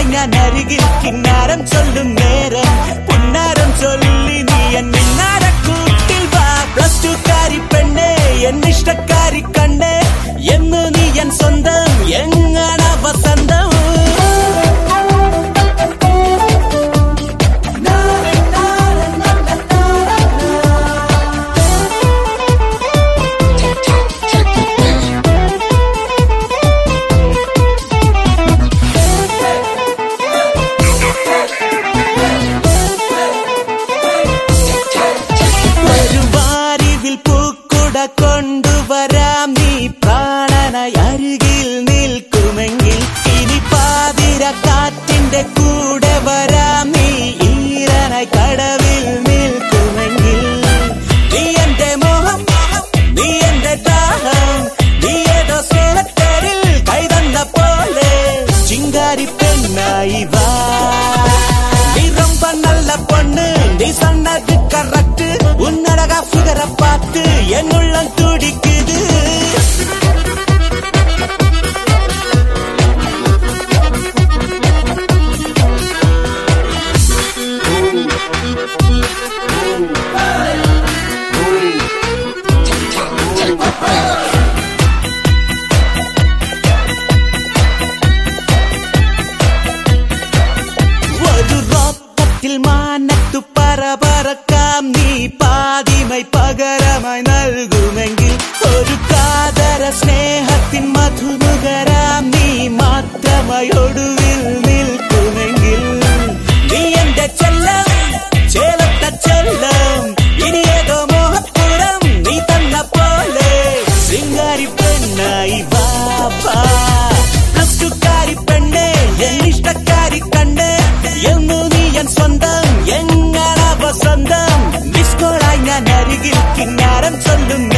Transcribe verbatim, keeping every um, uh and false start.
ഞാൻ അരികിൽ കിന്നാരം ചൊല്ലും നേരം പുന്നാരം ചൊല്ലി നീ എൻ മിന്നാരക്കൂട്ടിൽ വാ. പ്ലസ് ടു കാരി പെണ്ണേ എന്നിഷ്ടക്കാരി കണ്ണേ എന്ന് നീ എൻ സ്വന്തം എങ്ങാണ വസന്തം. കൊണ്ടുവരാം നീ പ്രാണനായി അരികിൽ നിൽക്കുമെങ്കിൽ ഇനി പാതിര കാറ്റിന്റെ കൂടെ വരാം നീ ഈരനായി കടവിൽ നിൽക്കുമെങ്കിൽ നീ എന്റെ മോഹം നീ എന്റെ ദാഹം നീ ഏതോ സ്നേഹത്തേരിൽ കൈതന്ന പോലെ ചിങ്കാരി പെണ്ണായി വാ. நீ ரொம்ப நல்ல பொண்ணு நீ சொன்னது கரெக்ட் உன்னழகா ஃபிகரை பார்த்து என் உள்ளம் துடிக்குது. മാനത്തു പറപറക്കാം നീ പാതിമൈ പകരമായി നൽകുമെങ്കിൽ ഒരു കാതര സ്നേഹത്തിൻ മധുനുകരാം നീ മാത്രമായി ഒടുവിൽ നിൽക്കുമെങ്കിൽ നീ എന്റെ ചെല്ലം ചേലത്ത ചെല്ലം ഇനി ഏതോ മോഹപ്പുറം നീ തന്ന പോലെ ശൃംഗാരി പെണ്ണായി വാ. പ്ലസ് ടു കാരി പെണ്ണേ എന്നിഷ്ടക്കാരി കണ്ണേ എന്നു നീ എൻ സ്വന്തം എങ്ങാണ വസന്തം. മിസ്കോളായി ഞാൻ അരികിൽ കിന്നാരം ചൊല്ലും